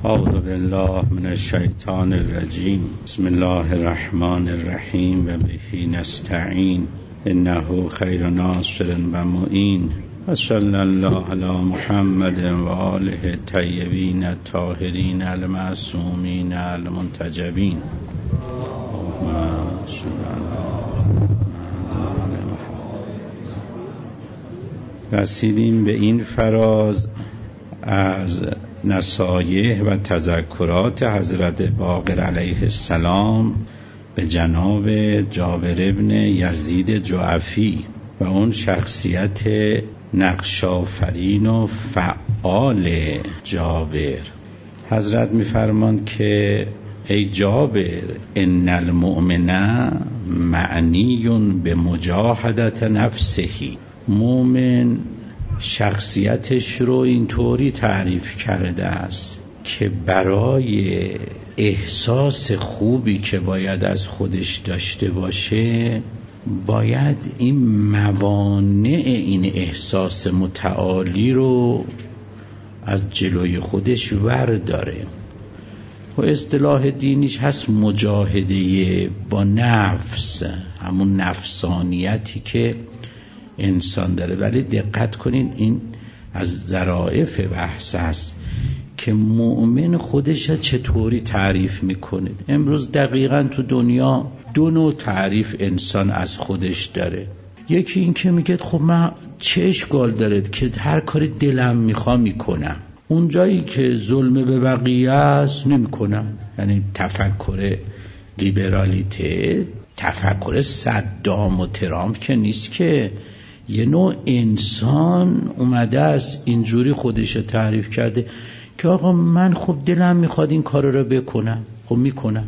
اعوذ بالله من الشیطان الرجیم. بسم الله الرحمن الرحیم و به نستعین انه خیر ناصر و معین و صلی الله علی محمد و آله الطیبین الطاهرین المعصومین المنتجبین. رسیدیم به این فراز از نصایح و تذکرات حضرت باقر علیه السلام به جناب جابر ابن یزید جعفی و اون شخصیت نقش‌آفرین و فعال جابر. حضرت می‌فرماند که ای جابر ان المؤمن معنی به مجاهدت نفسه. مومن شخصیتش رو اینطوری تعریف کرده است که برای احساس خوبی که باید از خودش داشته باشه باید این موانع این احساس متعالی رو از جلوی خودش ورداره. و اصطلاح دینیش هست مجاهده با نفس، همون نفسانیتی که انسان داره. ولی دقت کنین این از ظرافت بحث است که مؤمن خودش چطوری تعریف میکنه. امروز دقیقاً تو دنیا دو نوع تعریف انسان از خودش داره. یکی این که میگه خب من چه اشکال داره که هر کاری دلم میخوا میکنم، اون جایی که ظلم به بقیه است نمیکنم. یعنی تفکر لیبرالیته، تفکر صدام و ترامپ که نیست، که یه نوع انسان اومده است اینجوری خودش تعریف کرده که آقا من خب دلم میخواد این کار رو بکنم، خب میکنم.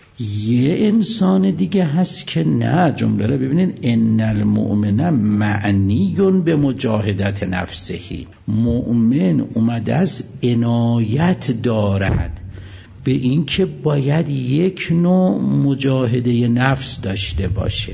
یه انسان دیگه هست که نه، جمله رو ببینید ان المؤمن معنی به مجاهدت نفسه. مؤمن اومده است عنایت دارد به این که باید یک نوع مجاهده نفس داشته باشه.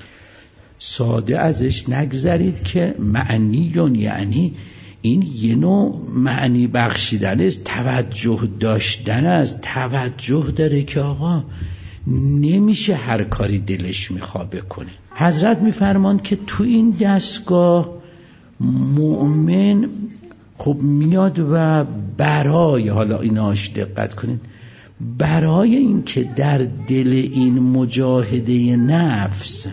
ساده ازش نگذرید که معنی یعنی این یه نوع معنی بخشیدن است، توجه داشتن است. توجه داره که آقا نمیشه هر کاری دلش میخواد بکنه. حضرت میفرماند که تو این دستگاه مؤمن خب میاد و برای، حالا ایناش دقت کنید، برای این که در دل این مجاهده نفس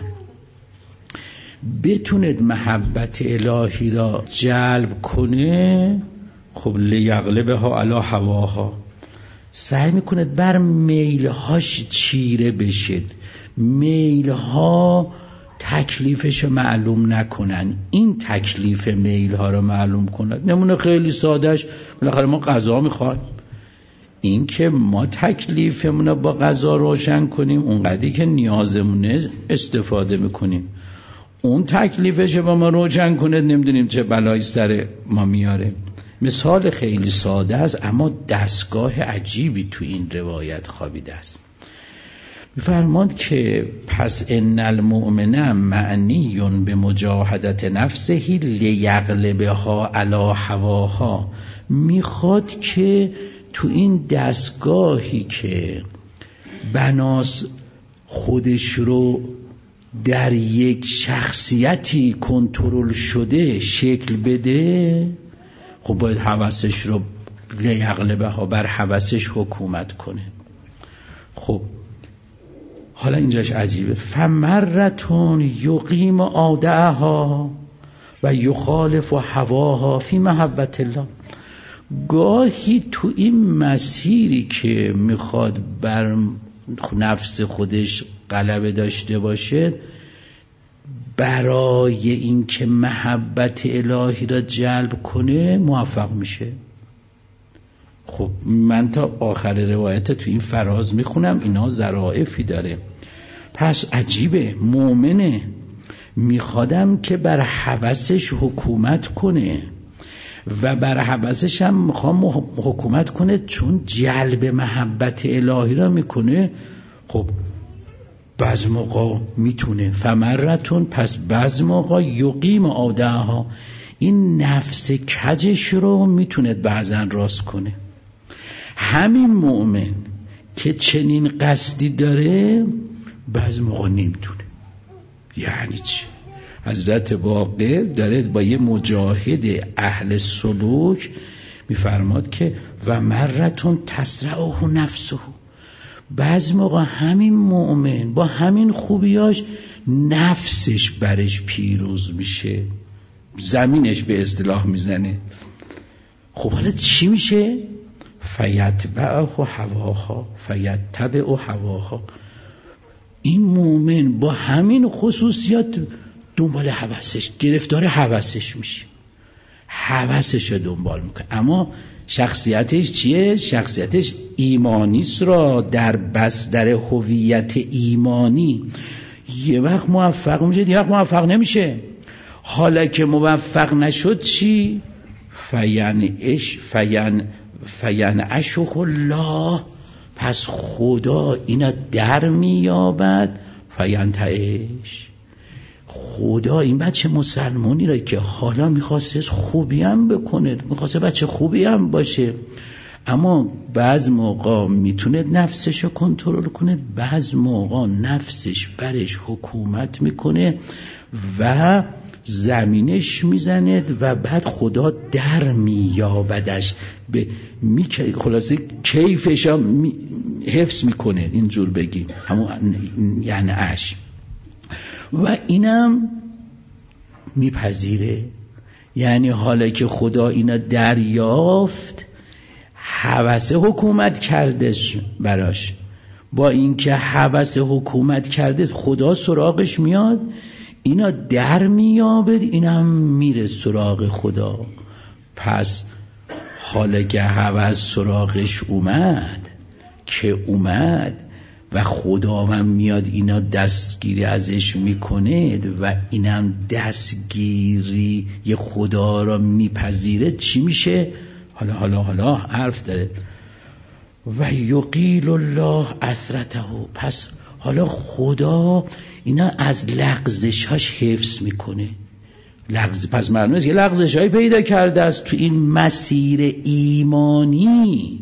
بتوند محبت الهی را جلب کنه، خب لیغلبها علی هواها، سعی میکند بر میلهاش چیره بشید، میلها تکلیفش معلوم نکنن، این تکلیف میلها رو معلوم کند. نمونه خیلی سادهش، بالاخره ما غذا میخوایم، این که ما تکلیفمون رو با غذا روشن کنیم، اونقدری که نیازمونه استفاده میکنیم، اون تکلیفش با ما روشن کنه نمیدونیم چه بلایی سر ما میاره. مثال خیلی ساده است اما دستگاه عجیبی تو این روایت خوابیده است. می‌فرماند که پس ان المؤمن معنی به مجاهدت نفسه لیغلبها علی هواها. میخواد که تو این دستگاهی که بناس خودش رو در یک شخصیتی کنترل شده شکل بده، خب باید هوسش رو لیغلبها، بر هوسش حکومت کنه. خب حالا اینجاش عجیبه، فمرتون یقیم عادها و یخالف هواها فی محبت الله. گاهی تو این مسیری که میخواد بر نفس خودش غلبه داشته باشه، برای اینکه محبت الهی را جلب کنه موفق میشه. خب من تا آخر روایت تو این فراز میخونم، اینا ظرافی داره. پس عجیبه، مؤمنه میخوادم که بر هوسش حکومت کنه و بر هوسش هم میخوام حکومت کنه چون جلب محبت الهی را میکنه. خب بعض موقع میتونه، فمرتون، پس بعض موقع یقیم عادها، این نفس کجش رو میتونه بعضن راست کنه. همین مؤمن که چنین قصدی داره بعض موقع نمیتونه. یعنی چی؟ حضرت باقر داره با یه مجاهد اهل سلوک میفرماد که و مرتون تسرعه نفسه، بعض موقع همین مؤمن با همین خوبیاش نفسش برش پیروز میشه، زمینش به اصطلاح میزنه. خب حالا چی میشه؟ فیتبعه هواها. این مؤمن با همین خصوصیات دنبال هوسش، گرفتار هوسش میشه، هوسش رو دنبال میکنه. اما شخصیتش چیه؟ شخصیتش ایمانیست را در بستر هویت ایمانی یه وقت موفق میشه، یه وقت موفق نمیشه. حالا که موفق نشد چی؟ فینعشه الله، پس خدا اینا در میابد. فینتعش، خدا این بچه مسلمانی را که حالا میخواسته خوبی هم بکنه، میخواسته بچه خوبی هم باشه، اما بعض موقع میتونه نفسش رو کنترل کنه، بعض موقع نفسش برش حکومت میکنه و زمینش میزنه و بعد خدا در میابدش، خلاصه کیفش هم حفظ میکنه، اینجور بگیم همون یعنی اش، و اینم میپذیره. یعنی حالا که خدا اینا دریافت، هوس حکومت کردش براش، با اینکه هوس حکومت کرده خدا سراغش میاد، اینا در میابد، اینم میره سراغ خدا. پس حالا که هوس سراغش اومد و خدا هم میاد اینا دستگیری ازش میکنه و اینم دستگیری یه خدا را میپذیره، چی میشه؟ حالا حرف داره. و یقیل الله اثرته، پس حالا خدا اینا از لغزش‌هاش حفظ میکنه. پس معنی است یه لغزش‌هایی پیدا کرده است تو این مسیر ایمانی،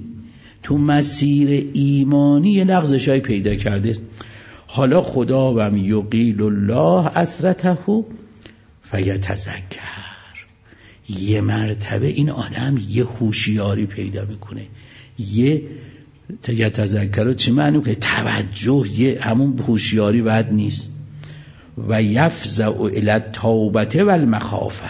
یه لغزش‌هایی پیدا کرده. حالا خدا و یقیل الله اثرته فیتذکر، یه مرتبه این آدم یه هوشیاری پیدا میکنه. یه یتذکر چی معنی که توجه، یه همون هوشیاری بد نیست. و یفزع الی التوبه و المخافه،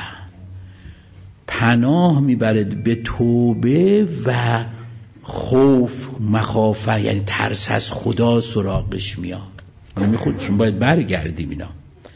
پناه میبرد به توبه و خوف، مخافه یعنی ترس از خدا سراغش میاد. حالا چون باید برگردیم اینا.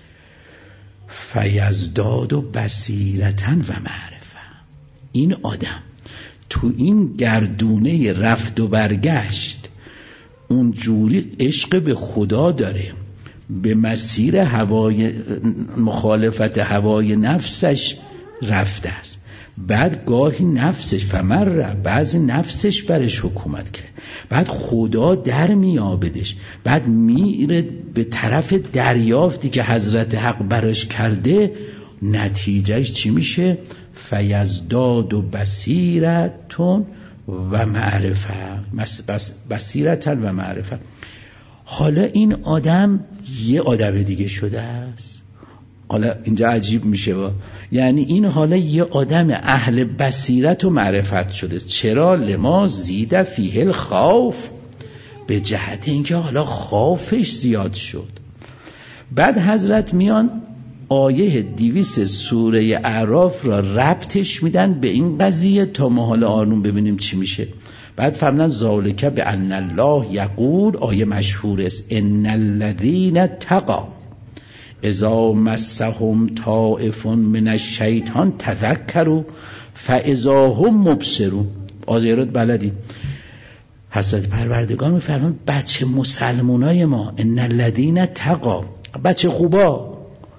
فیزداد و بصیرتا و معرفه، این آدم تو این گردونه رفت و برگشت اونجوری عشق به خدا داره، به مسیر مخالفت هوای نفسش رفته است. بعد گاهی نفسش بعضی نفسش برش حکومت کرد، بعد خدا در میابدش، بعد میره به طرف دریافتی که حضرت حق براش کرده. نتیجهش چی میشه؟ فیزداد و بصیرتون و معرفه، بصیرتن و معرفه. حالا این آدم یه آدم دیگه شده است. حالا اینجا عجیب میشه یعنی این حالا یه آدم اهل بصیرت و معرفت شده. چرا؟ لما زید فیه الخوف، به جهت اینکه حالا خوفش زیاد شد. بعد حضرت میان آیه 200 سوره اعراف را ربطش میدن به این قضیه تا ما حالا آروم ببینیم چی میشه. بعد فرمودن ذالک بان الله یقول، آیه مشهور است، ان الذین تقوا اذا مسهم طائف من الشیطان تذکروا فاذا هم مبصرون. آیات بلدی. حضرت پروردگار میفرماند بچه مسلمانای ما، ان الذین تقوا، بچه خوبا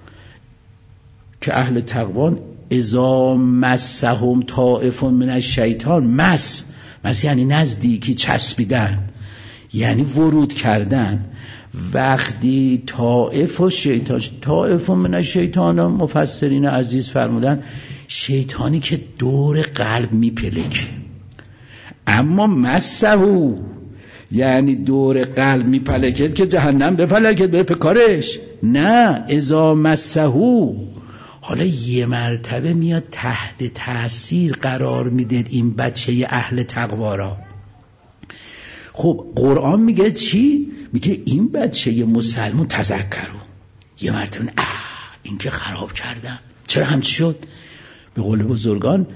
که اهل تقوان، اذا مسهم طائف من الشیطان، مس یعنی نزدیکی، چسبیدن یعنی ورود کردن. وقتی طائف من الشیطان، مفسرین عزیز فرمودن شیطانی که دور قلب میپلکه. اما مسهو یعنی دور قلب میپلکد که جهنم بپلکد بره پکارش، نه اذا مسهو. حالا یه مرتبه میاد تحت تأثیر قرار میده این بچه اهل تقوا را. خب قرآن میگه چی؟ میگه این بچه مسلمون تذکروا، یه مرتبه این که خراب کردم، چرا همچی شد؟ به قول بزرگان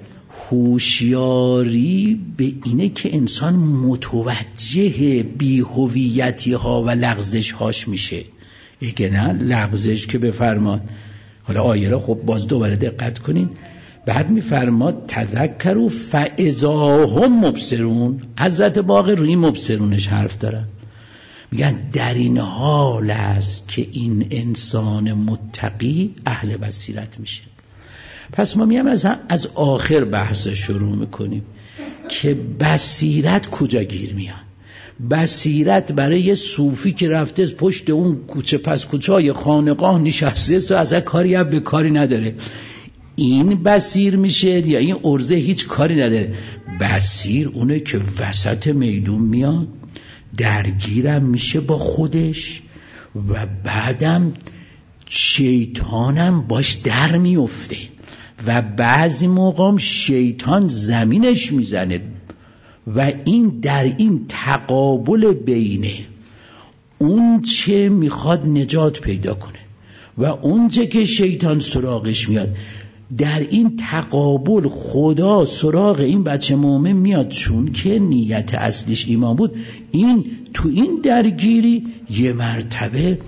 هوشیاری به اینه که انسان متوجه بی‌هویتی ها و لغزش هاش میشه. اگه نه لغزش که بفرماد. حالا آیه را خب باز دوباره دقت کنین، بعد میفرماد تذکروا فاذا هم مبصرون. حضرت باقر روی مبصرونش حرف دارن، میگن در این حال است که این انسان متقی اهل بصیرت میشه. پس ما میام از آخر بحث شروع میکنیم که بصیرت کجا گیر میاد. بصیرت برای یه صوفی که رفته پشت اون کوچه پس کوچه های خانقاه نشسته و از کاری به کاری نداره، این بصیر میشه یا این ارزه هیچ کاری نداره؟ بصیر اونه که وسط میدون میاد درگیرم میشه با خودش و بعدم شیطانم باش در میفته و بعضی موقعم شیطان زمینش میزنه و این در این تقابل بینه اون چه میخواد نجات پیدا کنه و اون چه که شیطان سراغش میاد، در این تقابل خدا سراغ این بچه مومن میاد، چون که نیت اصلیش ایمان بود. این تو این درگیری یه مرتبه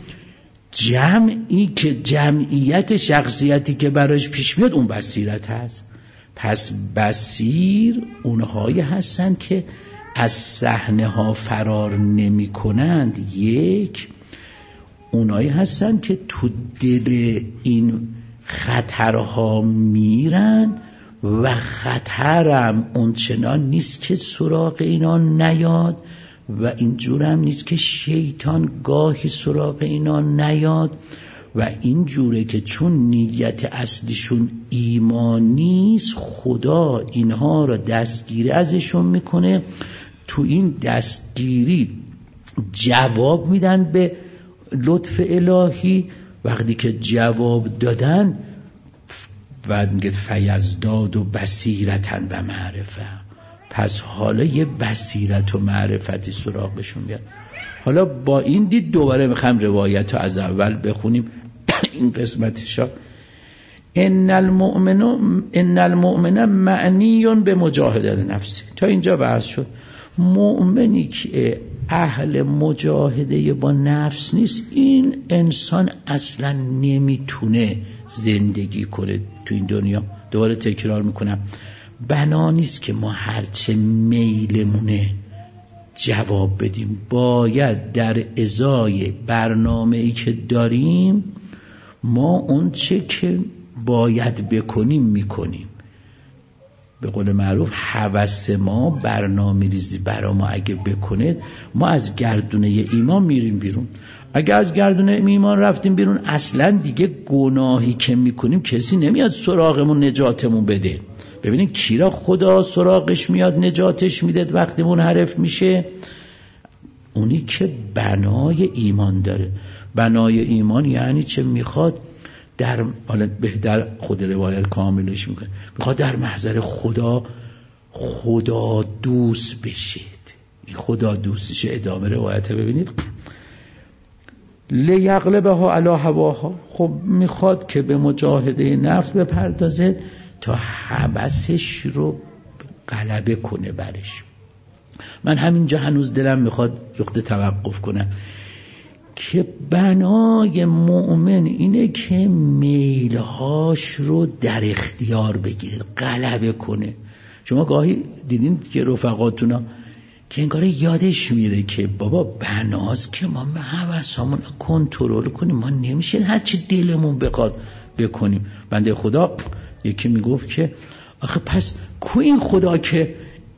جمعی که جمعیت شخصیتی که براش پیش میاد اون بصیرت هست. پس بصیر اونهایی هستن که از صحنه ها فرار نمی کنند. یک اونهایی هستن که تو دل این خطرها میرن و خطرم اونچنان نیست که سراغ اینا نیاد و اینجور هم نیست که شیطان گاهی سراغ اینا نیاد و اینجوره که چون نیت اصلیشون ایمان نیست خدا اینها را دستگیری ازشون میکنه. تو این دستگیری جواب میدن به لطف الهی. وقتی که جواب دادن و میگه فیزداد و بصیرتن و معرفه، پس حالا یه بصیرت و معرفتی سراغشون بیاد. حالا با این دید دوباره میخوام روایت رو از اول بخونیم این قسمتشا. ان المؤمن معنی به مجاهدت نفسی. تا اینجا بحث شد. مؤمنی که اهل مجاهده با نفس نیست، این انسان اصلا نمیتونه زندگی کنه تو این دنیا. دوباره تکرار میکنم، بنا نیست که ما هرچه میلمونه جواب بدیم. باید در ازای برنامه‌ای که داریم ما اون چه که باید بکنیم میکنیم. به قول معروف هوس ما برنامه ریزی برا ما اگه بکنه ما از گردونه ایمان میریم بیرون. اگه از گردونه ایمان رفتیم بیرون اصلا دیگه گناهی که میکنیم کسی نمیاد سراغمون نجاتمون بده. ببینید کی را خدا سراغش میاد نجاتش میده وقتی منحرف میشه؟ اونی که بنای ایمان داره. بنای ایمان یعنی چه؟ میخواد در حالا بهتر خود روایت کاملش میکنه، میخواد در محضر خدا دوست بشید. این خدا دوستشه. ادامه روایت ببینید. لیغلبها علی هواها. خب میخواد که به مجاهده نفس بپردازه تا حبسش رو غلبه کنه برش. من همینجا هنوز دلم میخواد یخته توقف کنم که بنای مؤمن اینه که میلهاش رو در اختیار بگیره، غلبه کنه. شما گاهی دیدین که رفقاتونا که انگار یادش میره که بابا بناست که ما هوسامون کنترل کنیم، ما نمیشه هرچی دلمون بخواد بکنیم. بنده خدا یکی میگفت که آخه پس کو این خدا که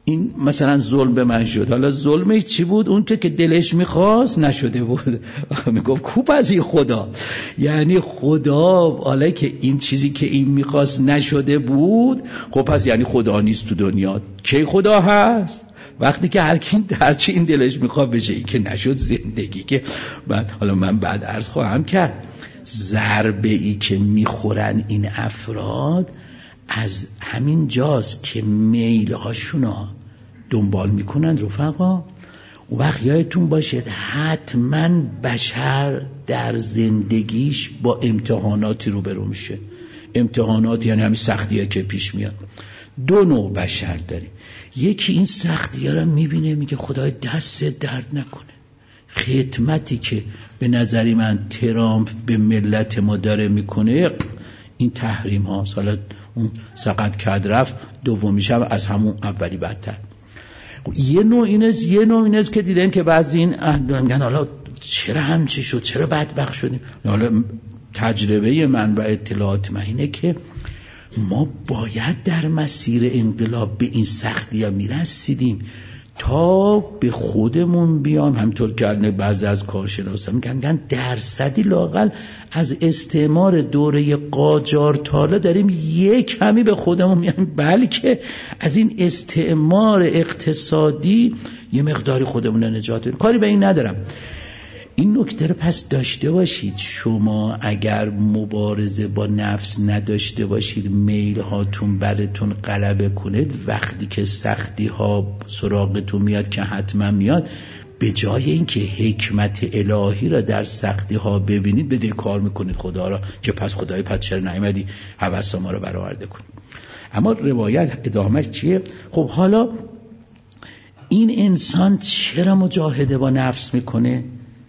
این مثلا ظلم به من شد، حالا ظلمش چی بود؟ اون که دلش میخواست نشده بود. میگفت کوب از این خدا، یعنی خدا حالا که این چیزی که این میخواست نشده بود، خب پس یعنی خدا نیست تو دنیا. کی خدا هست؟ وقتی که هرچی این دلش میخواد بشه. این که نشد زندگی که بعد حالا من بعد عرض خواهم کرد، ضربه ای که میخورن این افراد از همین جاست که میل هاشونو دنبال میکنن. رفقا اون وقت یادتون باشه حتما بشر در زندگیش با امتحاناتی روبرو میشه. امتحانات یعنی همین سختیه که پیش میاد. دو نوع بشر داریم، یکی این سختیه رو میبینه میگه خدای دست درد نکنه. خدمتی که به نظری من ترامپ به ملت ما داره میکنه این تحریم هاست. حالا اون سقط کرد رفت، دومیش هم از همون اولی بدتر. یه نوع اینست که دیدن که بعضی این میگن حالا چرا همچی شد، چرا بدبخت شدیم. حالا تجربه من و اطلاعات من اینه که ما باید در مسیر انقلاب به این سختی ها میرسیدیم تا به خودمون بیام. همطور که بعضی از کارشناسان میگن درصدی لااقل از استعمار دوره قاجار تا حالا داریم یک کمی به خودمون میایم، بلکه از این استعمار اقتصادی یه مقداری خودمون رو نجات بدیم. کاری به این ندارم. این نکته رو پس داشته باشید. شما اگر مبارزه با نفس نداشته باشید، میل هاتون براتون غلبه کنید، وقتی که سختی ها سراغتون میاد که حتما میاد، به جای اینکه حکمت الهی را در سختی ها ببینید، بده کار میکنید خدا را که پس خدای پس چرا نیامدی هوس ما رو برآورده کنید. اما روایت ادامهش چیه؟ خب حالا این انسان چرا مجاهده با نفس میکنه؟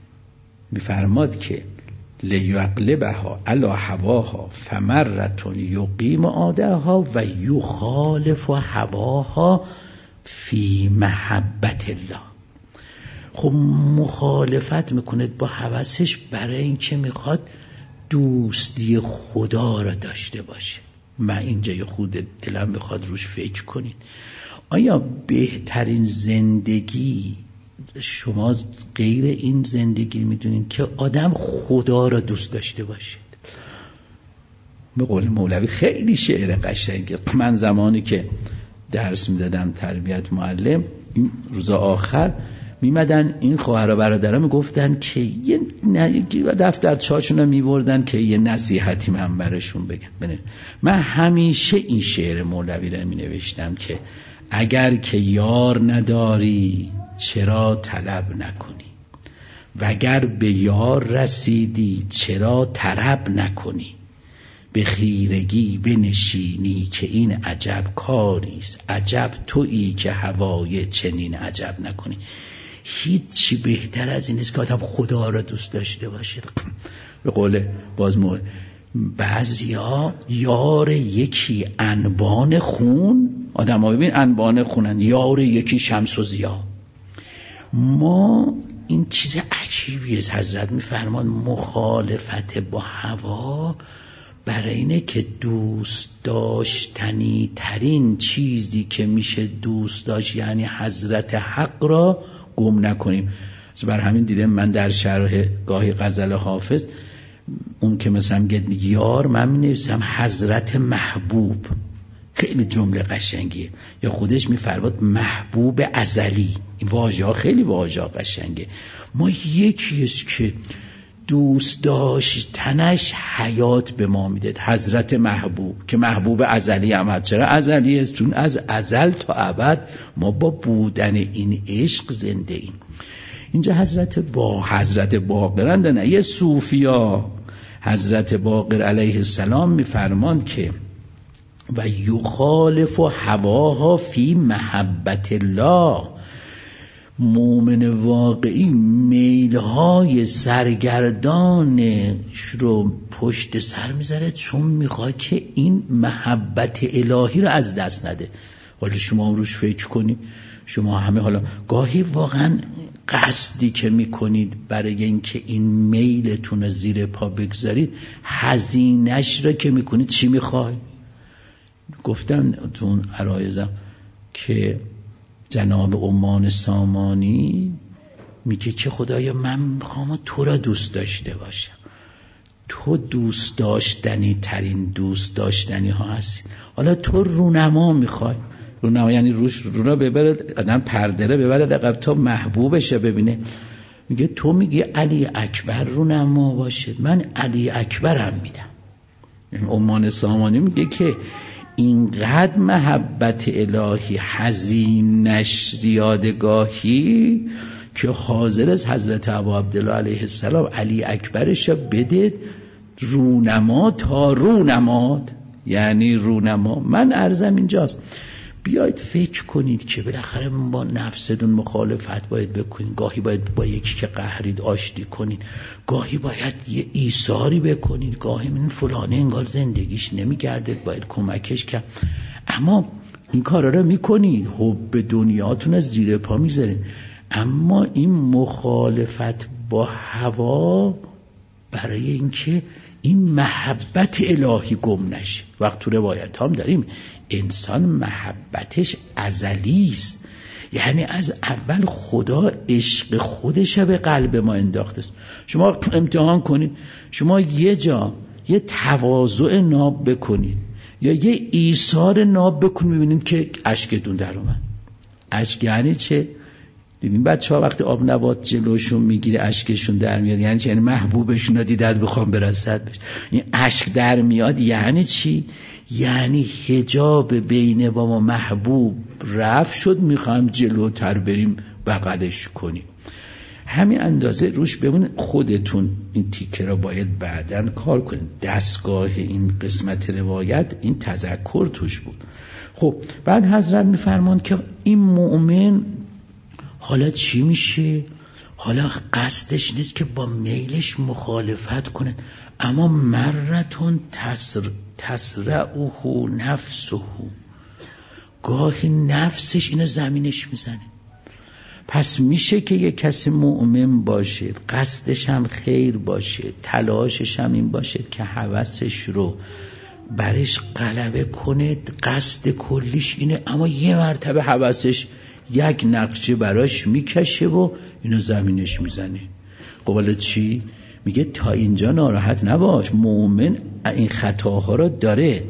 میفرماد که لیغلبها علی هواها فمرتون یقیم عادها و یخالف هواها فی محبت الله. خب مخالفت میکنه با هوسش برای اینکه میخواد دوستی خدا را داشته باشه. من اینجا خود دلم بخواد روش فکر کنین، آیا بهترین زندگی شما غیر این زندگی میدونین که آدم خدا را دوست داشته باشید؟ به قول مولوی خیلی شعر قشنگه. من زمانی که درس میدادم تربیت معلم، این روز آخر میمدن این خواهر و برادرها میگفتن که یه دفتر چاشون رو میبردن که یه نصیحتی من برشون بگم. من همیشه این شعر مولوی رو مینوشتم که اگر که یار نداری چرا طلب نکنی، وگر به یار رسیدی چرا طرب نکنی، به خیرگی بنشینی که این عجب کاریست، عجب تویی که هوای چنین عجب نکنی. هیچی بهتر از این نیست که آدم خدا را دوست داشته باشید. به قول بعضیا یار یکی انبان خون، آدم ها ببین انبان خونن، یار یکی شمس و ضیا. ما این چیز عجیبیه. حضرت میفرمان مخالفت با هوا برای اینه که دوست داشتنی ترین چیزی که میشه دوست داشت، یعنی حضرت حق را گم نکنیم. بر همین دیدم من در شرح گاهی غزل حافظ اون که مثلا میگه یار، من مینویسم حضرت محبوب. خیلی جمله قشنگیه. یا خودش میفرماد محبوب ازلی. این واژه ها خیلی واژه ها قشنگه. ما یکیست که دوست داشتنش حیات به ما میده، حضرت محبوب که محبوب ازلی هم هست. چرا ازلی است؟ چون از ازل تا ابد ما با بودن این عشق زنده ایم. اینجا حضرت باقرند، نه یه صوفیا، حضرت باقر علیه السلام میفرمان که و یخالف هواها فی محبت الله. مومن واقعی میلهای سرگردانش رو پشت سر میذاره، چون میخواد که این محبت الهی رو از دست نده. حالا شما روش فکر کنید، شما همه حالا گاهی واقعا قصدی که میکنید برای اینکه این میلتون رو زیر پا بگذارید، هزینه‌اش رو که میکنید چی میخواید؟ گفتم تو اون عرایزم که جناب عمان سامانی میگه که خدایا من میخوام تو را دوست داشته باشم، تو دوست داشتنی ترین دوست داشتنی ها هستی، حالا تو رونما میخوای. رونما یعنی رونا ببره آدم پردره ببره عقب تا محبوبشه ببینه. میگه تو میگی علی اکبر رونما باشه، من علی اکبرم میدم. عمان سامانی میگه که اینقدر محبت الهی حزینش زیادگاهی که حاضر از حضرت ابو عبدالله علیه السلام علی اکبرش بده رونما تا رونماد، یعنی رونما. من عرضم اینجاست بیاید فکر کنید که بالاخره با نفستون مخالفت باید بکنید، گاهی باید با یکی که قهرید آشتی کنید، گاهی باید یه ایثاری بکنید، گاهی من فلانه انگار زندگیش نمیگرده باید کمکش کرد، اما این کارا رو میکنید، حب دنیاتون از زیر پا میذارید. اما این مخالفت با هوا برای اینکه این محبت الهی گم نشه. وقت تو روایت هم داریم انسان محبتش ازلی است، یعنی از اول خدا عشق خودش به قلب ما انداخته است. شما امتحان کنید، شما یه جا یه تواضع ناب بکنید یا یه ایثار ناب بکنید ببینید که اشکتون در اومد. اشک یعنی چه؟ دیدین بچه‌ها وقتی آب نبات جلوشون میگیره اشکشون در میاد، یعنی چی؟ یعنی محبوبشون رو دیدن بخوام برسد بشه. این اشک در میاد یعنی چی؟ یعنی حجاب بین با ما محبوب رفع شد، میخوام جلوتر بریم بغلش کنیم. همین اندازه روش بمونید. خودتون این تیکه رو باید بعداً کار کنید. دستگاه این قسمت روایت این تذکر توش بود. خب بعد حضرت میفرمان که این مؤمن حالا چی میشه؟ حالا قصدش نیست که با میلش مخالفت کنه، اما مرتون تسرعه نفسه، گاهی نفسش اینو زمینش میزنه. پس میشه که یک کسی مؤمن باشه، قصدش هم خیر باشه، تلاشش هم این باشه که هوسش رو برش غلبه کنه، قصد کلیش اینه، اما یه مرتبه هوسش یک نقشه براش میکشه و اینو زمینش میزنه. قبل چی؟ میگه تا اینجا ناراحت نباش، مؤمن این خطاها رو داره.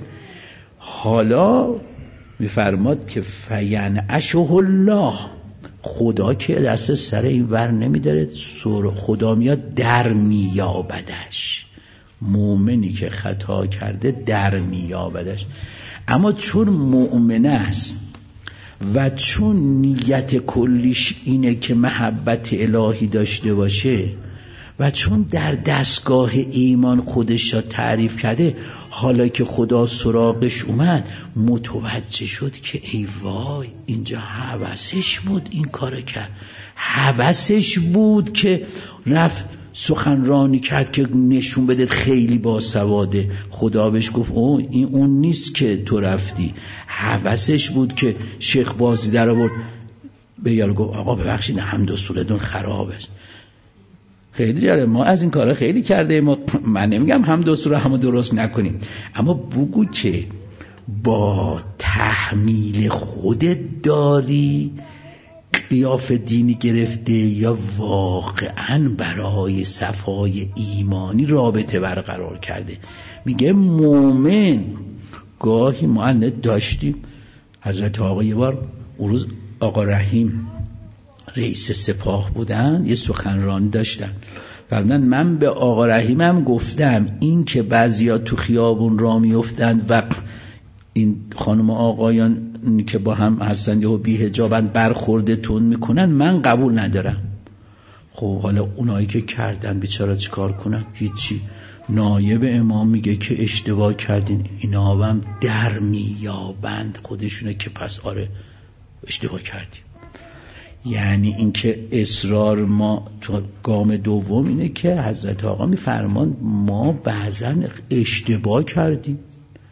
حالا میفرماد که فینعشه الله، خدا که دست سر این ور نمیداره، خدا میاد در میابدش. مؤمنی که خطا کرده در میابدش، اما چون مؤمن است و چون نیت کلیش اینه که محبت الهی داشته باشه و چون در دستگاه ایمان خودش را تعریف کرده، حالا که خدا سراغش اومد متوجه شد که ای وای اینجا هوسش بود این کار کرد، هوسش بود که رفت سخنرانی کرد که نشون بده خیلی باسواده. خدا بهش گفت این اون نیست که تو رفتی. هوسش بود که شیخ بازی در آورد به یارو گفت آقا ببخشید حمد و سورتون خراب است. خیلی جالب، ما از این کارا خیلی کرده. من نمیگم حمد و سوره همو درست نکنیم، اما بگو که با تحمیل خودت داری قیاف دینی گرفته یا واقعا برای صفای ایمانی رابطه برقرار کرده. میگه مومن گاهی ما داشتیم، حضرت آقا یه بار اون روز آقا رحیم رئیس سپاه بودن، یه سخنرانی داشتن، فرمودن من به آقا رحیمم گفتم این که بعضیا تو خیابون را میافتند و این خانم آقایان که با هم هستن یا بی حجابن برخوردتون میکنن من قبول ندارم. خب حالا اونایی که کردن بیچاره چیکار کنن؟ هیچی. نایب امام میگه که اشتباه کردین، اینا هم در میابند خودشونه که پس آره اشتباه کردیم. یعنی اینکه اصرار ما تو گام دوم اینه که حضرت آقا میفرمان ما بعضا اشتباه کردیم.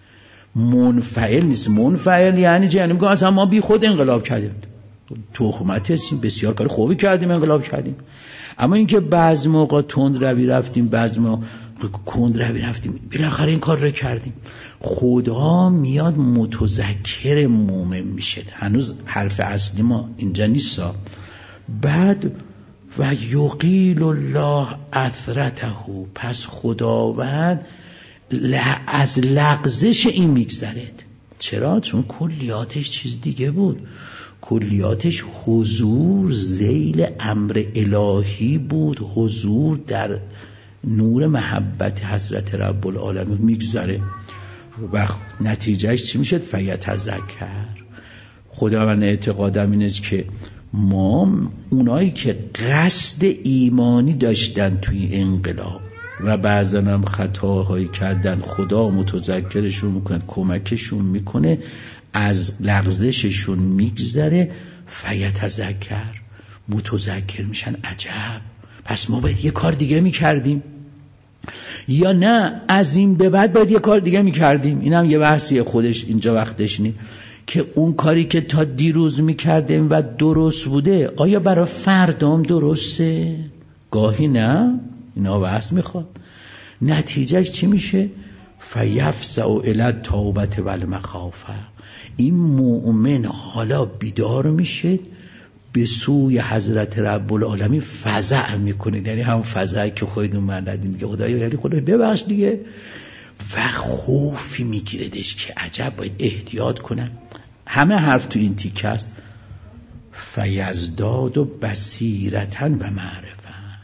منفعل نیست. منفعل یعنی چه؟ یعنی میگه اصلا ما بی خود انقلاب کردیم، تهمت هستیم، بسیار کار خوبی کردیم، انقلاب کردیم. اما اینکه بعض موقع تند روی رفتیم، بعض موقع کند روی رفتیم، بالاخره این کار رو کردیم. خدا میاد متذکر مومن میشه. هنوز حرف اصلی ما اینجا نیست. بعد و یقیل الله اثرته، پس خداوند از لغزش این میگذرد. چرا؟ چون کلیاتش چیز دیگه بود. کلیاتش حضور ذیل امر الهی بود، حضور در نور محبت حضرت رب العالمین میگذره و نتیجهش چی میشه؟ فیتذکر. خداوند اعتقادم اینه که ما اونایی که قصد ایمانی داشتن توی انقلاب و بعضا هم خطاهایی کردن، خدا متذکرشون میکنه، کمکشون میکنه، از لغزششون میگذره، فیتذکر، متذکر میشن. عجب، پس ما باید یه کار دیگه میکردیم یا نه از این به بعد باید یه کار دیگه میکردیم؟ این هم یه بحثی خودش، اینجا وقتش نی که اون کاری که تا دیروز میکردیم و درست بوده آیا برای فردام درسته؟ گاهی نه، اینا بحث میخواد. نتیجهش چی میشه؟ فیفزع الی التوبه والمخافه. این مؤمن حالا بیدار میشه، به سوی حضرت رب العالمین فزع میکنه، یعنی هم فزعی که خودتون بلدین دیگه، خدایا یعنی خدای ببخش دیگه، و خوفی میگیردش که عجب باید احتیاط کنم. همه حرف تو این تیکه است. فیزداد و بصیرتن و معرفه.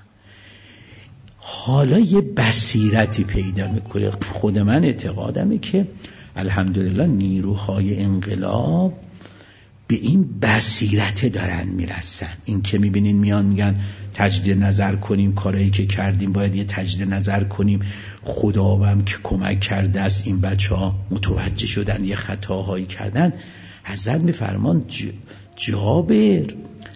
حالا یه بصیرتی پیدا میکنه. خود من اعتقادمه که الحمدلله نیروهای انقلاب به این بصیرت دارن میرسن. این که میبینین میان میگن تجدید نظر کنیم، کارهایی که کردیم باید یه تجدید نظر کنیم، خداوند که کمک کرده است این بچه ها متوجه شدن یه خطاهایی کردن. حضرت میفرمان جابر،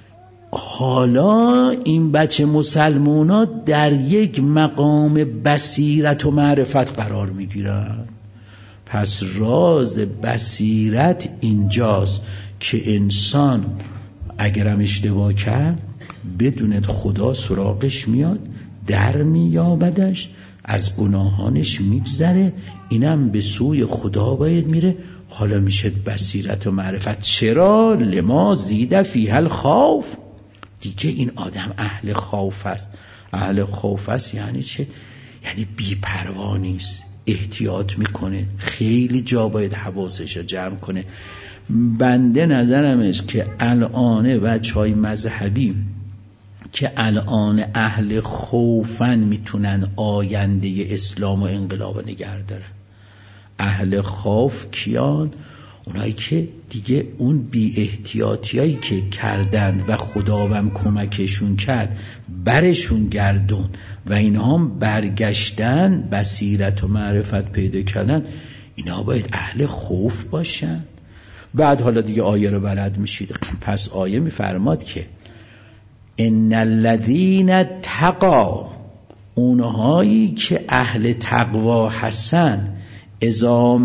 حالا این بچه مسلمونا در یک مقام بصیرت و معرفت قرار میگیرن. پس راز بصیرت اینجاست که انسان اگرم اشتباه کرد بدون خدا سراغش میاد، در میابدش، از گناهانش میگذره، اینم به سوی خدا باید میره. حالا میشه بصیرت و معرفت. چرا؟ لما زید فیه الخوف. دیگه این آدم اهل خوف است. اهل خوف است یعنی چه؟ یعنی بی‌پروا نیست، احتیاط میکنه، خیلی جا باید حواسش رو جمع کنه. بنده نظرم است که الان بچهای مذهبی که الان اهل خوفن میتونن آینده اسلام و انقلاب نگه دارن. اهل خوف کیان؟ اونایی که دیگه اون بی احتیاطیایی که کردن و خداوند کمکشون کرد برشون گردون و اینها هم برگشتن، بصیرت و معرفت پیدا کردن، اینا باید اهل خوف باشن. بعد حالا دیگه آیه رو بلد میشید. پس آیه میفرماد که ان الذین تقوا، اونهایی که اهل تقوا هستن، اذا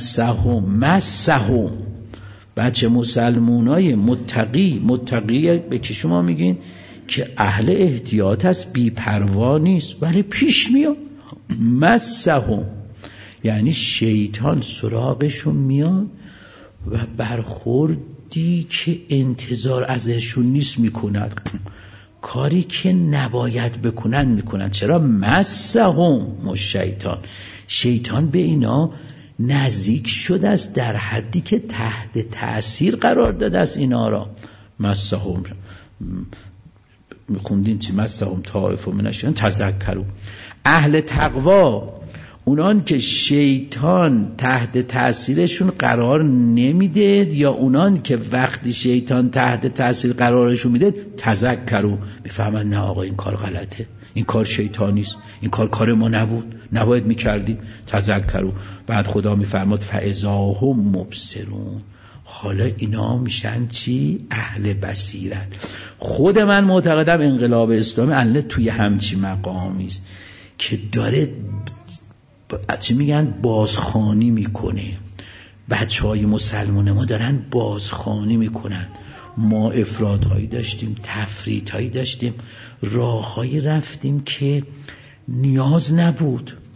مسهم بچه مسلمونای متقی به که شما میگین که اهل احتیاط است، بی پروا نیست، ولی پیش میاد. مسهم یعنی شیطان سراغشون میاد و برخوردی که انتظار ازشون نیست میکند، کاری که نباید بکنن میکنن. چرا؟ مسهم شیطان به اینا نزدیک شده است در حدی که تحت تأثیر قرار داده است اینا را. مسهم میخوندیم چی؟ مسهم طائف من الشیطان تذکروا. اهل تقوا اونان که شیطان تحت تأثیرشون قرار نمیده، یا اونان که وقتی شیطان تحت تأثیر قرارشون میده تذکروا، میفهمن نه آقا این کار غلطه، این کار شیطانیست، این کار ما نبود، نباید میکردیم. تذکروا. بعد خدا میفرماد فاذا هم مبصرون. حالا اینا میشن چی؟ اهل بصیرت. خود من معتقدم انقلاب اسلامی الان توی همچی مقامی است که داره چی میگن بازخوانی میکنه. بچهای مسلمان ما دارن بازخوانی میکنن. ما افراطهایی داشتیم، تفریطهایی داشتیم، راههایی رفتیم که نیاز نبود.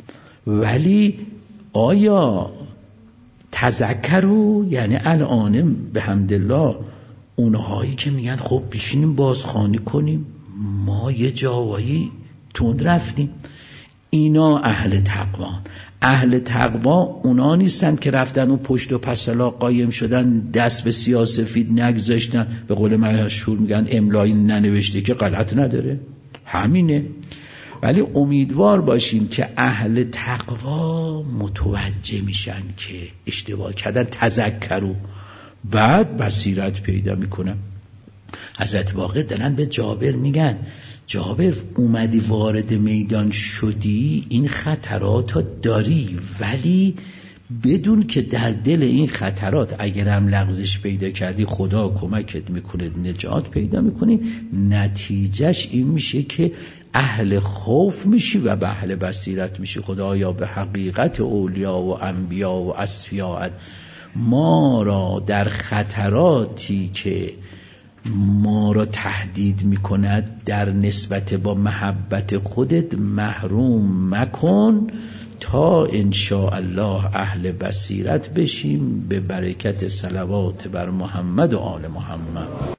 ولی آیا تذکروا، یعنی الان به حمدالله اونهایی که میگن خب بشینیم بازخوانی کنیم، ما یه جاهایی تند رفتیم، اینا اهل تقوا. اهل تقوا اونا نیستن که رفتن و پشت و پسلا قایم شدن، دست به سیاه‌سفید نگذاشتن، به قول مشهور میگن املایی ننوشته که غلط نداره، همینه. ولی امیدوار باشیم که اهل تقوا متوجه میشن که اشتباه کردن، تذکروا، بعد بصیرت پیدا میکنن. حضرت باقر دارن به جابر میگن جابر اومدی وارد میدان شدی، این خطرات داری، ولی بدون که در دل این خطرات اگرم لغزش پیدا کردی خدا کمکت میکنه، نجات پیدا میکنی، نتیجهش این میشه که اهل خوف میشی و به اهل بصیرت میشی. خدایا به حقیقت اولیا و انبیا و اصفیاء ما را در خطراتی که ما را تهدید میکند در نسبت با محبت خودت محروم مکن، تا انشاءالله اهل بصیرت بشیم به برکت صلوات بر محمد و آل محمد.